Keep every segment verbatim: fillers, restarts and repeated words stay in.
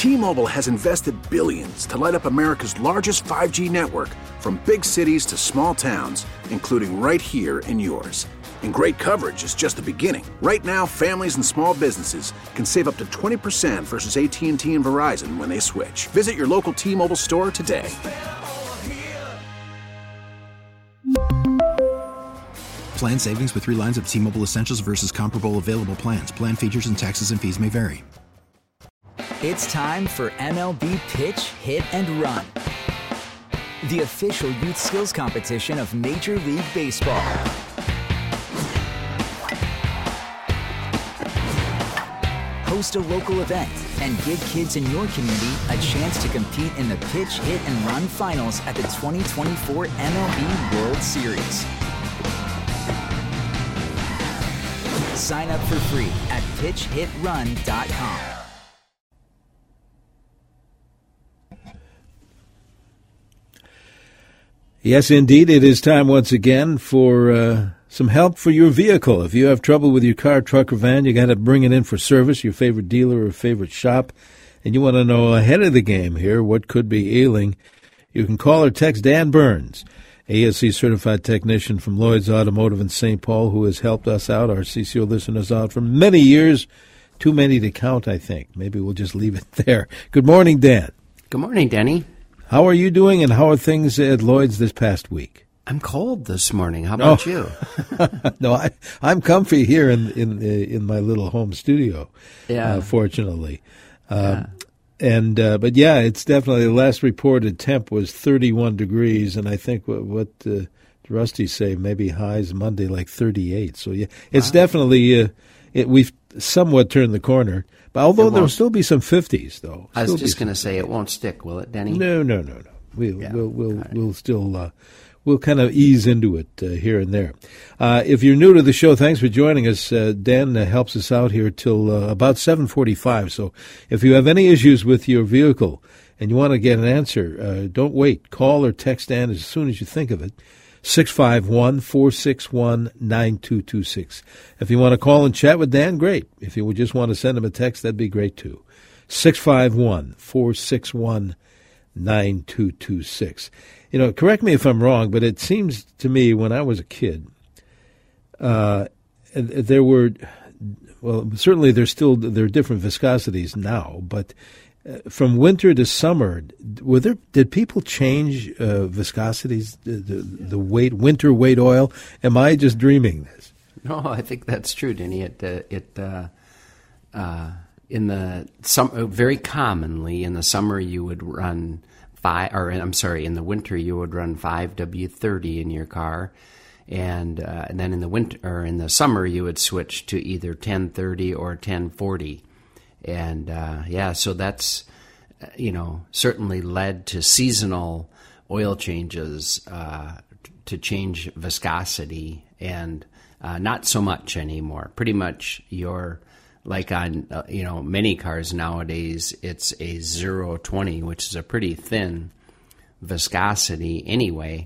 T-Mobile has invested billions to light up America's largest five G network, from big cities to small towns, including right here in yours. And great coverage is just the beginning. Right now, families and small businesses can save up to twenty percent versus A T and T and Verizon when they switch. Visit your local T-Mobile store today. Plan savings with three lines of T-Mobile Essentials versus comparable available plans. Plan features and taxes and fees may vary. It's time for M L B Pitch, Hit, and Run, the official youth skills competition of Major League Baseball. Host a local event and give kids in your community a chance to compete in the Pitch, Hit, and Run finals at the twenty twenty-four M L B World Series. Sign up for free at pitch hit run dot com. Yes, indeed. It is time once again for uh, some help for your vehicle. If you have trouble with your car, truck, or van, you got to bring it in for service, your favorite dealer or favorite shop, and you want to know ahead of the game here what could be ailing, you can call or text Dan Burns, A S C-certified technician from Lloyd's Automotive in Saint Paul, who has helped us out, our C C O listeners out, for many years. Too many to count, I think. Maybe we'll just leave it there. Good morning, Dan. Good morning, Denny. How are you doing, and how are things at Lloyd's this past week? I'm cold this morning. How about oh. you? no, I, I'm comfy here in in in my little home studio. Yeah. Uh, fortunately, um, yeah. and uh, but yeah, it's definitely the last reported temp was thirty-one degrees, and I think what what uh, Rusty say maybe highs Monday like thirty-eight. So yeah, it's wow. definitely uh, it, we've somewhat turned the corner. But although there will still be some fifties, though. I was just going to say, it won't stick, will it, Denny? No, no, no, no. We'll yeah. we'll we'll, right. we'll still uh, we'll kind of ease into it uh, here and there. Uh, if you're new to the show, thanks for joining us. Uh, Dan uh, helps us out here till uh, about seven forty-five. So if you have any issues with your vehicle and you want to get an answer, uh, don't wait. Call or text Dan as soon as you think of it. six five one, four six one, nine two two six. If you want to call and chat with Dan, great. If you would just want to send him a text, that'd be great too. six five one, four six one, nine two two six. You know, correct me if I'm wrong, but it seems to me when I was a kid, uh, there were, well, certainly there's still, there are different viscosities now, but Uh, from winter to summer, were there? Did people change uh, viscosities, the, the, the weight, winter weight oil? Am I just dreaming this? No, I think that's true, Denny. It uh, it uh, uh, in the some very commonly in the summer you would run five, or I'm sorry, in the winter you would run five W thirty in your car, and uh, and then in the winter or in the summer you would switch to either ten thirty or ten forty. And, uh, yeah, so that's, uh, you know, certainly led to seasonal oil changes uh, t- to change viscosity, and uh, not so much anymore. Pretty much you're, like on, uh, you know, many cars nowadays, it's a zero twenty, which is a pretty thin viscosity anyway.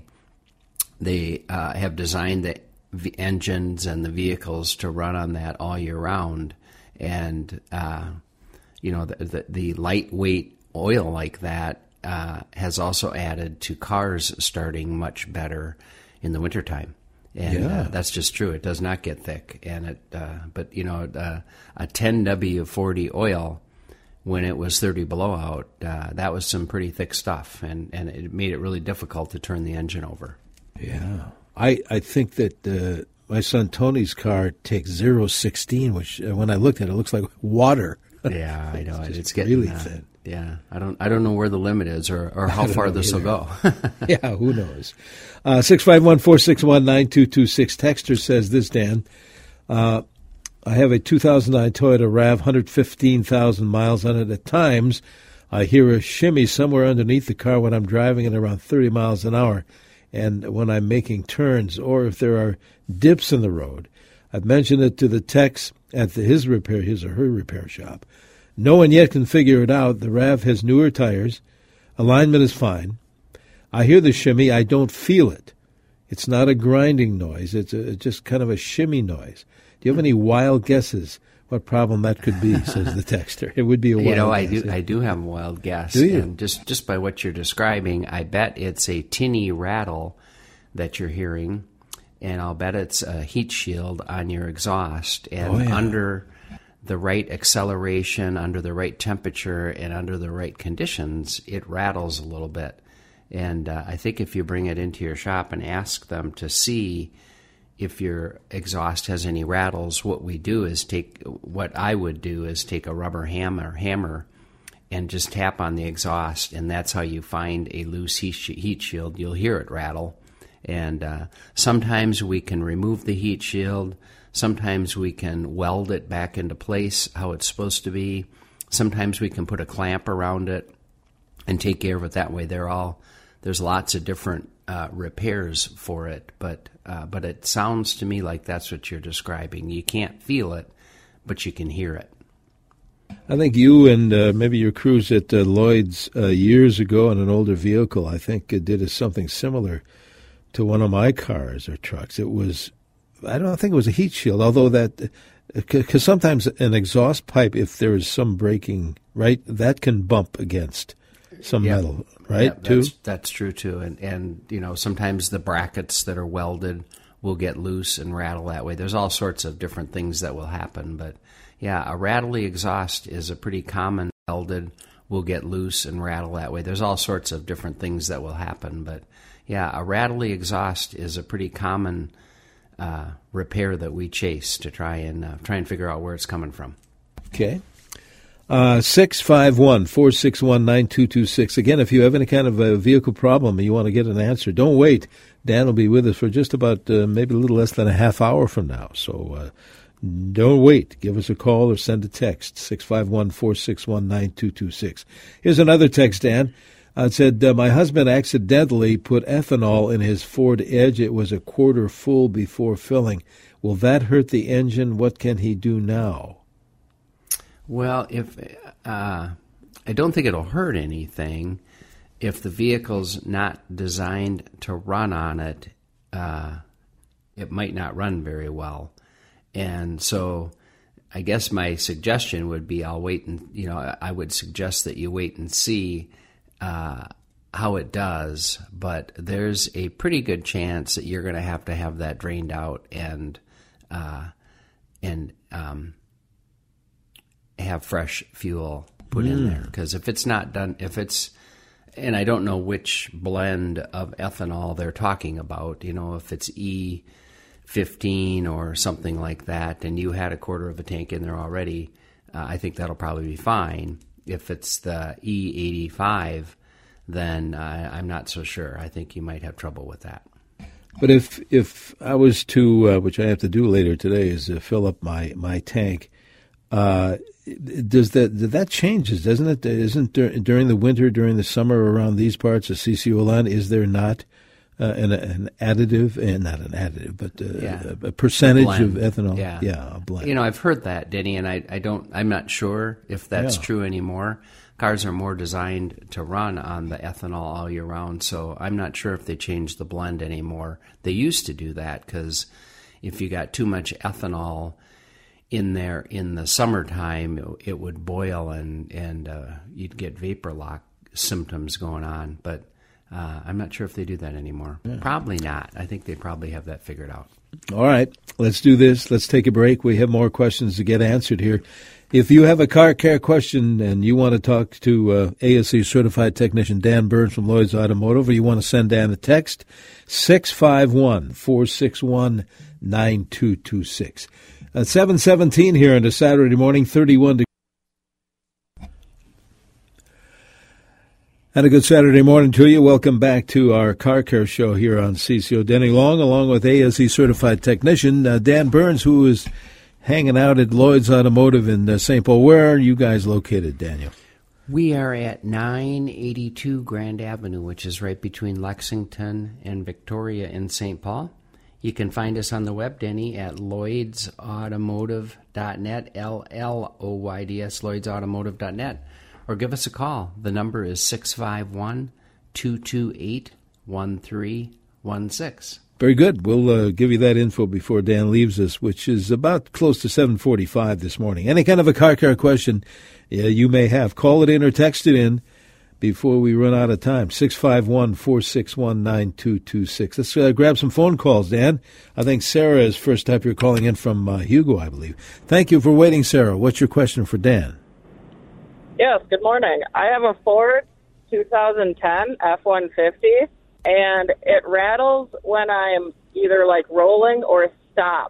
They uh, have designed the v- engines and the vehicles to run on that all year round. And, uh, you know, the, the, the lightweight oil like that uh, has also added to cars starting much better in the wintertime. And yeah. uh, that's just true. It does not get thick. And it, uh, but, you know, uh, a ten W forty oil, when it was thirty below out, uh, that was some pretty thick stuff. And, and it made it really difficult to turn the engine over. Yeah. I, I think that uh, my son Tony's car takes zero sixteen, which uh, when I looked at it, it looks like water. Yeah, I know. it's it's getting really uh, thin. Yeah, I don't. I don't know where the limit is, or, or how far this will go. Yeah, who knows? Uh, six five one four six one nine two two six. Texter says this, Dan. Uh, I have a two thousand nine Toyota RAV, one hundred fifteen thousand miles on it. At times, I hear a shimmy somewhere underneath the car when I'm driving at around thirty miles an hour, and when I'm making turns, or if there are dips in the road. I've mentioned it to the techs at the, his repair, his or her repair shop. No one yet can figure it out. The RAV has newer tires. Alignment is fine. I hear the shimmy. I don't feel it. It's not a grinding noise. It's a, just kind of a shimmy noise. Do you have any wild guesses what problem that could be, says the texter. It would be a wild You know, I guess. do I do have a wild guess. Do you? And just, just by what you're describing, I bet it's a tinny rattle that you're hearing, and I'll bet it's a heat shield on your exhaust. And Oh, yeah. under the right acceleration, under the right temperature, and under the right conditions, it rattles a little bit. And uh, I think if you bring it into your shop and ask them to see if your exhaust has any rattles, what we do is take, what I would do is take a rubber hammer, hammer and just tap on the exhaust, and that's how you find a loose heat, sh- heat shield. You'll hear it rattle. And uh, sometimes we can remove the heat shield. Sometimes we can weld it back into place how it's supposed to be. Sometimes we can put a clamp around it and take care of it that way. They're all, there's lots of different uh, repairs for it, but uh, but it sounds to me like that's what you're describing. You can't feel it, but you can hear it. I think you and uh, maybe your crews at uh, Lloyd's uh, years ago in an older vehicle, I think, uh, did a, something similar to one of my cars or trucks. It was, I don't think it was a heat shield, although that, because sometimes an exhaust pipe, if there is some breaking, right, that can bump against some Yeah. metal, right, Yeah, too? that's, that's true, too. And, and, you know, sometimes the brackets that are welded will get loose and rattle that way. There's all sorts of different things that will happen. But, yeah, a rattly exhaust is a pretty common welded will get loose and rattle that way. There's all sorts of different things that will happen. But, yeah, a rattly exhaust is a pretty common uh, repair that we chase to try and uh, try and figure out where it's coming from. Okay. Uh, six five one, four six one, nine two two six. Again, if you have any kind of a vehicle problem and you want to get an answer, don't wait. Dan will be with us for just about uh, maybe a little less than a half hour from now. So uh, don't wait. Give us a call or send a text, six five one, four six one, nine two two six. Here's another text, Dan. Uh, it said, uh, my husband accidentally put ethanol in his Ford Edge. It was a quarter full before filling. Will that hurt the engine? What can he do now? Well, if uh, I don't think it'll hurt anything. If the vehicle's not designed to run on it, uh, it might not run very well. And so I guess my suggestion would be I'll wait and, you know, I would suggest that you wait and see uh, how it does. But there's a pretty good chance that you're going to have to have that drained out and, uh, and, um, have fresh fuel put mm. in there. Because if it's not done, if it's, and I don't know which blend of ethanol they're talking about, you know, if it's E fifteen or something like that, and you had a quarter of a tank in there already, uh, I think that'll probably be fine. If it's the E eighty-five, then uh, I'm not so sure. I think you might have trouble with that. But if if I was to, uh, which I have to do later today, is to fill up my, my tank, uh, does that that changes, doesn't it? Isn't there, during the winter, during the summer around these parts of C C O land, is there not uh, an, an additive, and not an additive, but uh, yeah. a, a percentage a of ethanol? Yeah. yeah, a blend. You know, I've heard that, Denny, and I, I don't, I'm not sure if that's Yeah. true anymore. Cars are more designed to run on the ethanol all year round, so I'm not sure if they changed the blend anymore. They used to do that because if you got too much ethanol in there in the summertime, it would boil and, and uh, you'd get vapor lock symptoms going on. But uh, I'm not sure if they do that anymore. Yeah. Probably not. I think they probably have that figured out. All right, let's do this. Let's take a break. We have more questions to get answered here. If you have a car care question and you want to talk to uh, A S C certified technician Dan Burns from Lloyd's Automotive, or you want to send Dan a text, six five one, four six one, nine two two six. At seven seventeen here on a Saturday morning, thirty-one degrees. And a good Saturday morning to you. Welcome back to our Car Care Show here on C C O. Denny Long, along with A S C certified technician uh, Dan Burns, who is hanging out at Lloyd's Automotive in uh, Saint Paul. Where are you guys located, Daniel? We are at nine eighty-two Grand Avenue, which is right between Lexington and Victoria in Saint Paul. You can find us on the web, Denny, at lloyds automotive dot net, L L O Y D S, lloyds automotive dot net, or give us a call. The number is six five one, two two eight, one three one six. Very good. We'll uh, give you that info before Dan leaves us, which is about close to seven forty-five this morning. Any kind of a car care question uh, you may have, call it in or text it in before we run out of time. six five one, four six one, nine two two six. Let's uh, grab some phone calls, Dan. I think Sarah is first up. You're calling in from uh, Hugo, I believe. Thank you for waiting, Sarah. What's your question for Dan? Yes, good morning. I have a Ford two thousand ten F one fifty. And it rattles when I'm either like rolling or stopped.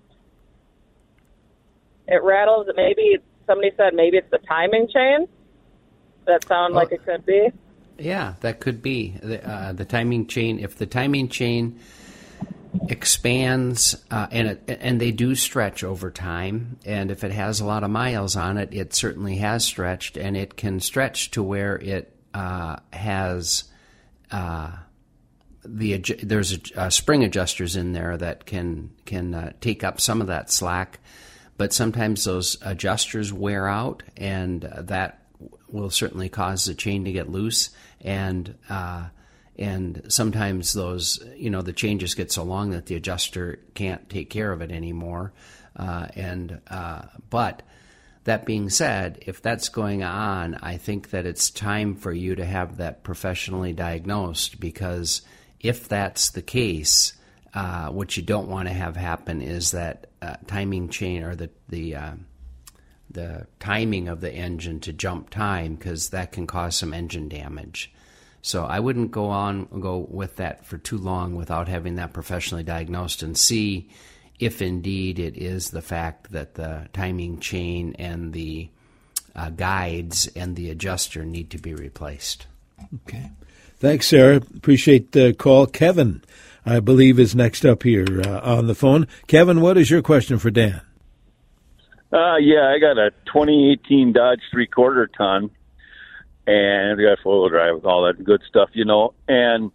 It rattles. Maybe somebody said maybe it's the timing chain. Does that sound oh, like it could be? Yeah, that could be the, uh, the timing chain. If the timing chain expands uh, and it, and they do stretch over time, and if it has a lot of miles on it, it certainly has stretched, and it can stretch to where it uh, has. Uh, The there's a, uh, spring adjusters in there that can can uh, take up some of that slack, but sometimes those adjusters wear out, and uh, that will certainly cause the chain to get loose. And uh, and sometimes those you know the chain just gets so long that the adjuster can't take care of it anymore. Uh, and uh, but that being said, if that's going on, I think that it's time for you to have that professionally diagnosed, because if that's the case, uh, what you don't want to have happen is that uh, timing chain or the the uh, the timing of the engine to jump time, because that can cause some engine damage. So I wouldn't go on go with that for too long without having that professionally diagnosed and see if indeed it is the fact that the timing chain and the uh, guides and the adjuster need to be replaced. Okay. Thanks, Sarah. Appreciate the call. Kevin, I believe, is next up here uh, on the phone. Kevin, what is your question for Dan? Uh, yeah, I got a twenty eighteen Dodge three-quarter ton, and I got four-wheel drive with all that good stuff, you know. And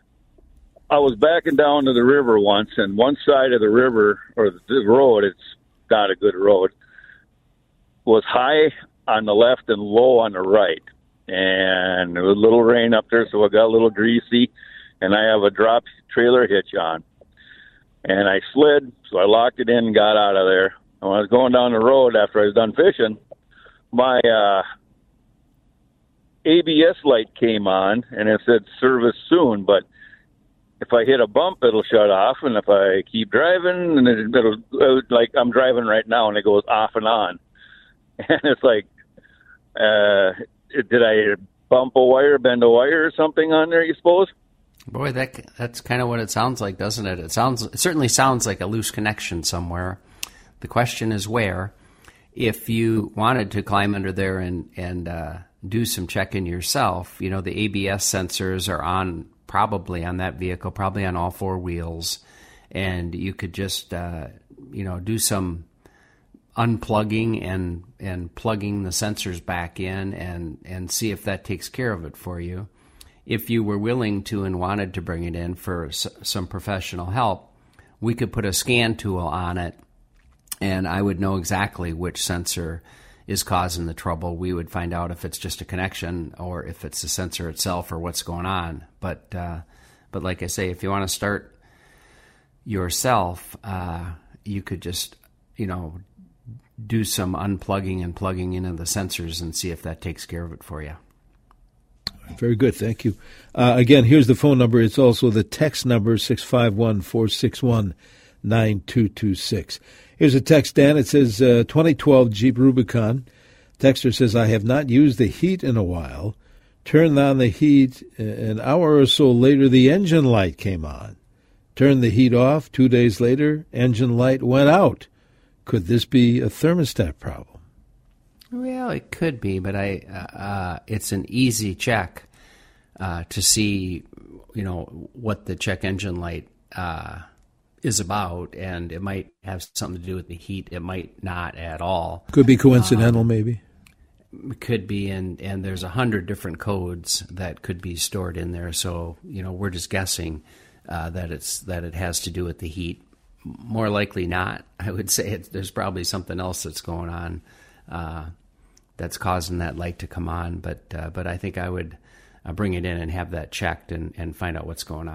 I was backing down to the river once, and one side of the river, or the road, it's not a good road, was high on the left and low on the right. And there was a little rain up there, so I got a little greasy, and I have a drop trailer hitch on. And I slid, so I locked it in and got out of there. And when I was going down the road after I was done fishing, my uh, A B S light came on, and it said service soon, but if I hit a bump, it'll shut off, and if I keep driving, and it, it'll, it'll, like I'm driving right now, and it goes off and on. And it's like, uh, did I bump a wire, bend a wire or something on there, you suppose? Boy, that that's kind of what it sounds like, doesn't it? It sounds it certainly sounds like a loose connection somewhere. The question is where. If you wanted to climb under there and, and uh, do some checking yourself, you know, the A B S sensors are on probably on that vehicle, probably on all four wheels, and you could just, uh, you know, do some unplugging and and plugging the sensors back in and and see if that takes care of it for you. If you were willing to and wanted to bring it in for s- some professional help, we could put a scan tool on it, and I would know exactly which sensor is causing the trouble. We would find out if it's just a connection or if it's the sensor itself or what's going on. But uh, but like I say, if you want to start yourself, uh, you could just, you know, do some unplugging and plugging into the sensors and see if that takes care of it for you. Very good. Thank you. Uh, again, here's the phone number. It's also the text number, six five one, four six one, nine two two six. Here's a text, Dan. It says, uh, twenty twelve Jeep Rubicon. Texter says, I have not used the heat in a while. Turned on the heat. An hour or so later, the engine light came on. Turned the heat off. Two days later, engine light went out. Could this be a thermostat problem? Well, it could be, but I uh, uh, it's an easy check uh, to see, you know, what the check engine light uh, is about, and it might have something to do with the heat. It might not at all. Could be coincidental, um, maybe. Could be, and, and there's a hundred different codes that could be stored in there. So, you know, we're just guessing uh, that it's that it has to do with the heat. More likely not. I would say it, there's probably something else that's going on uh, that's causing that light to come on. But uh, but I think I would uh, bring it in and have that checked and, and find out what's going on.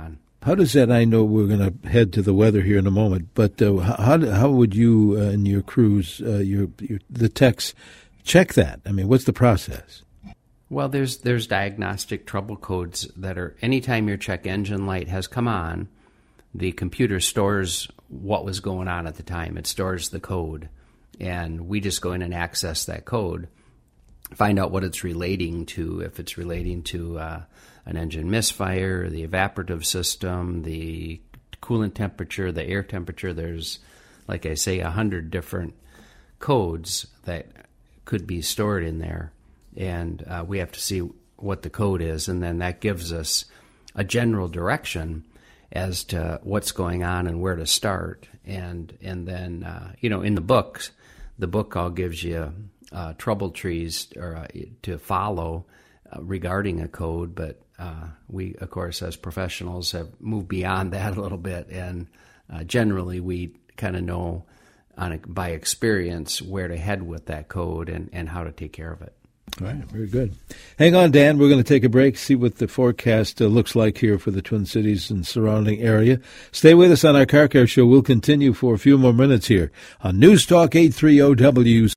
How does that? I know we're going to head to the weather here in a moment, but uh, how how would you uh, and your crews, uh, your, your the techs, check that? I mean, what's the process? Well, there's there's diagnostic trouble codes that are anytime your check engine light has come on, the computer stores what was going on at the time. It stores the code, and we just go in and access that code, find out what it's relating to. If it's relating to uh, an engine misfire, the evaporative system, the coolant temperature, the air temperature. There's, like I say, a hundred different codes that could be stored in there. And uh, we have to see what the code is, and then that gives us a general direction as to what's going on and where to start. And and then, uh, you know, in the books, the book all gives you uh, trouble trees or uh, to follow uh, regarding a code. But uh, we, of course, as professionals, have moved beyond that a little bit, and uh, generally we kind of know on a, by experience where to head with that code and, and how to take care of it. All right, very good. Hang on, Dan. We're going to take a break, see what the forecast uh, looks like here for the Twin Cities and surrounding area. Stay with us on our Car Care Show. We'll continue for a few more minutes here on News Talk eight thirty W.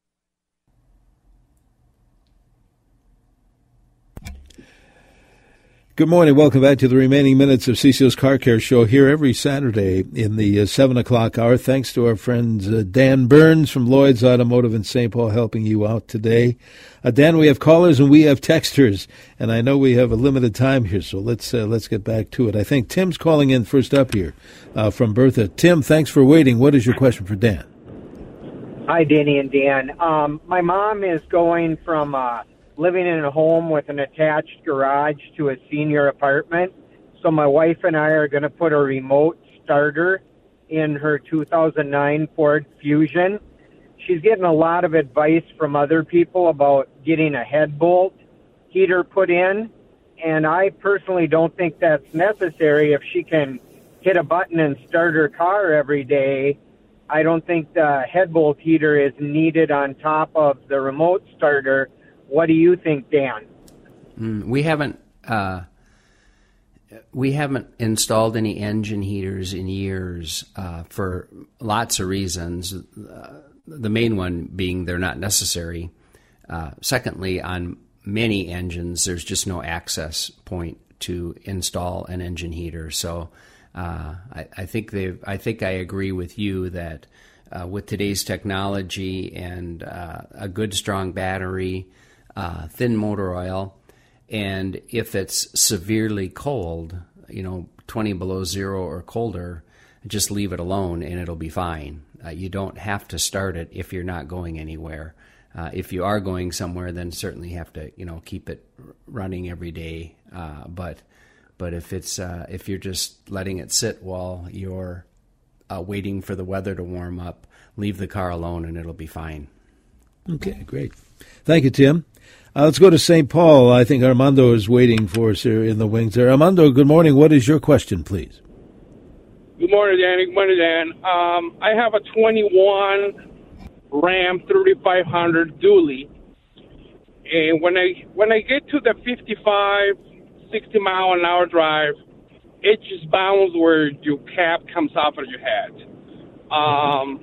Good morning. Welcome back to the remaining minutes of C C O's Car Care Show here every Saturday in the uh, seven o'clock hour. Thanks to our friends uh, Dan Burns from Lloyd's Automotive in Saint Paul helping you out today. Uh, Dan, we have callers and we have texters, and I know we have a limited time here, so let's uh, let's get back to it. I think Tim's calling in first up here uh, from Bertha. Tim, thanks for waiting. What is your question for Dan? Hi, Danny and Dan. Um, my mom is going from uh, living in a home with an attached garage to a senior apartment. So my wife and I are going to put a remote starter in her two thousand nine Ford Fusion. She's getting a lot of advice from other people about getting a head bolt heater put in, and I personally don't think that's necessary. If she can hit a button and start her car every day, I don't think the head bolt heater is needed on top of the remote starter. What do you think, Dan? Mm, we haven't uh, we haven't installed any engine heaters in years uh, for lots of reasons. Uh, the main one being they're not necessary. Uh, secondly, on many engines, there's just no access point to install an engine heater. So uh, I, I think they I think I agree with you that uh, with today's technology and uh, a good strong battery, Uh, thin motor oil, and if it's severely cold, you know, twenty below zero or colder, just leave it alone and it'll be fine. Uh, you don't have to start it if you're not going anywhere. Uh, if you are going somewhere, then certainly have to, you know, keep it running every day. Uh, but but if it's uh, if you're just letting it sit while you're uh, waiting for the weather to warm up, leave the car alone and it'll be fine. Okay, great. Thank you, Tim. Uh, let's go to Saint Paul. I think Armando is waiting for us here in the wings there. Armando, good morning. What is your question, please? Good morning, Danny. Good morning, Dan. Um, I have a twenty-one Ram thirty-five hundred dually, and when I when I get to the fifty-five, sixty mile an hour drive, it just bounds where your cap comes off of your head. Um,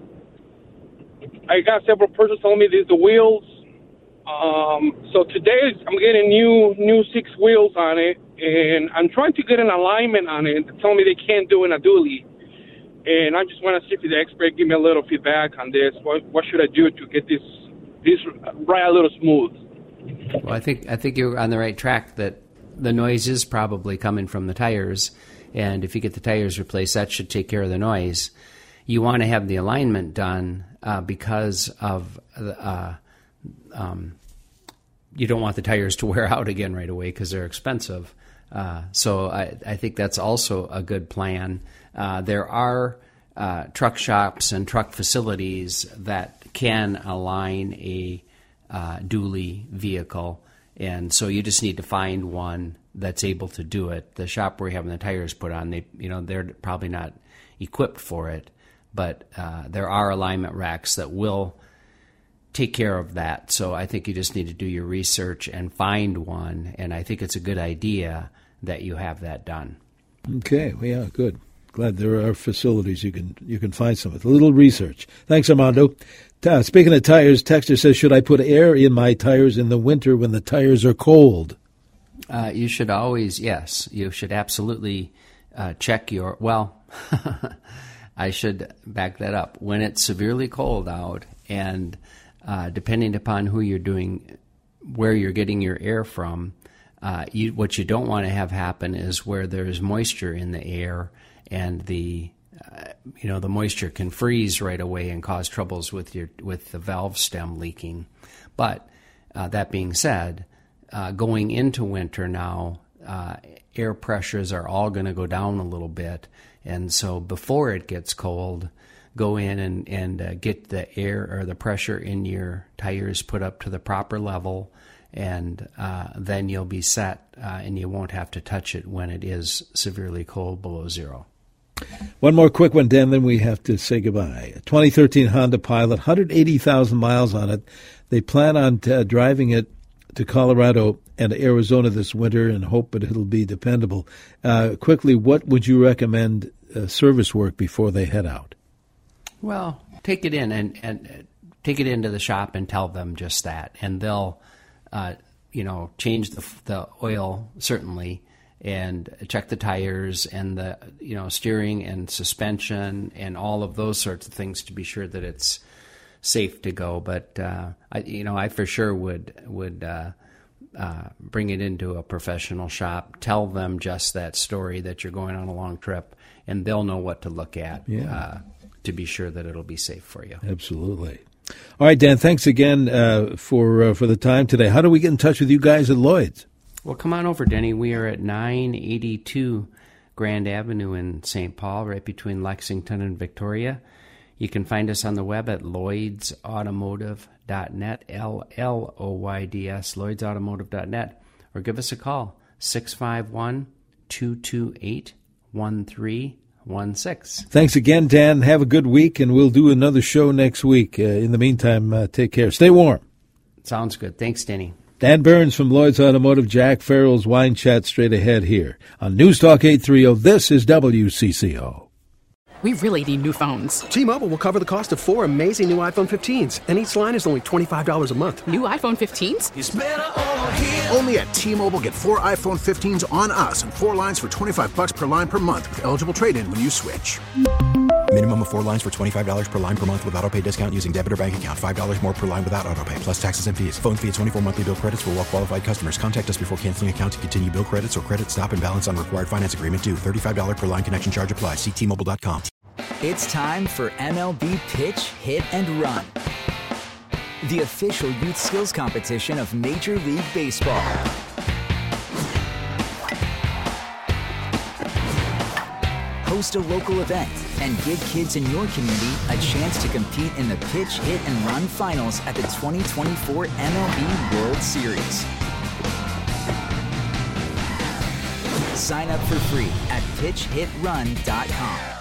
I got several persons telling me these the wheels. Um, so today I'm getting new new six wheels on it, and I'm trying to get an alignment on it. They're telling me they can't do it in a dually, and I just want to see if the expert give me a little feedback on this. What what should I do to get this this ride a little smooth? Well, I think I think you're on the right track. That the noise is probably coming from the tires, and if you get the tires replaced, that should take care of the noise. You want to have the alignment done uh, because of uh, um, you don't want the tires to wear out again right away because they're expensive. Uh, so I, I think that's also a good plan. Uh, there are uh, truck shops and truck facilities that can align a uh, dually vehicle, and so you just need to find one that's able to do it. The shop where you're having the tires put on, they you know they're probably not equipped for it, but uh, there are alignment racks that will take care of that. So I think you just need to do your research and find one, and I think it's a good idea that you have that done. Okay, well, yeah, good. Glad there are facilities you can you can find some with a little research. Thanks, Armando. Uh, speaking of tires, Texter says, should I put air in my tires in the winter when the tires are cold? Uh, you should always, yes, you should absolutely uh, check your, well, I should back that up. When it's severely cold out, and uh, depending upon who you're doing, where you're getting your air from, uh, you, what you don't want to have happen is where there's moisture in the air, and the uh, you know the moisture can freeze right away and cause troubles with your with the valve stem leaking. But uh, that being said, uh, going into winter now, uh, air pressures are all going to go down a little bit, and so before it gets cold, go in and and uh, get the air or the pressure in your tires put up to the proper level, and uh, then you'll be set, uh, and you won't have to touch it when it is severely cold below zero. One more quick one, Dan, then we have to say goodbye. A twenty thirteen Honda Pilot, one hundred eighty thousand miles on it. They plan on uh, driving it to Colorado and Arizona this winter and hope that it'll be dependable. Uh, quickly, what would you recommend uh, service work before they head out? Well, take it in and, and take it into the shop and tell them just that. And they'll, uh, you know, change the, the oil, certainly, and check the tires and the, you know, steering and suspension and all of those sorts of things to be sure that it's safe to go. But, uh, I, you know, I for sure would, would uh, uh, bring it into a professional shop, tell them just that story that you're going on a long trip, and they'll know what to look at yeah. uh, to be sure that it'll be safe for you. Absolutely. All right, Dan, thanks again uh, for uh, for the time today. How do we get in touch with you guys at Lloyd's? Well, come on over, Denny. We are at nine eighty-two Grand Avenue in Saint Paul, right between Lexington and Victoria. You can find us on the web at lloyds automotive dot net, L L O Y D S, lloyds automotive dot net, or give us a call, six five one, two two eight, one three one six. Thanks again, Dan. Have a good week, and we'll do another show next week. Uh, in the meantime, uh, take care. Stay warm. Sounds good. Thanks, Denny. Dan Burns from Lloyd's Automotive, Jack Farrell's Wine Chat straight ahead here on News Talk eight thirty. This is W C C O. We really need new phones. T-Mobile will cover the cost of four amazing new iPhone fifteens, and each line is only twenty-five dollars a month. New iPhone fifteens? It's better over here. Only at T-Mobile, get four iPhone fifteens on us and four lines for twenty-five bucks per line per month with eligible trade-in when you switch. Minimum of four lines for twenty-five dollars per line per month with autopay discount using debit or bank account. five dollars more per line without autopay, plus taxes and fees. Phone fee at twenty-four monthly bill credits for well-qualified customers. Contact us before canceling account to continue bill credits or credit stop and balance on required finance agreement due. thirty-five dollars per line connection charge applies. See T Mobile dot com. It's time for M L B Pitch, Hit, and Run, the official youth skills competition of Major League Baseball. Host a local event and give kids in your community a chance to compete in the Pitch, Hit, and Run finals at the twenty twenty-four M L B World Series. Sign up for free at pitch hit run dot com.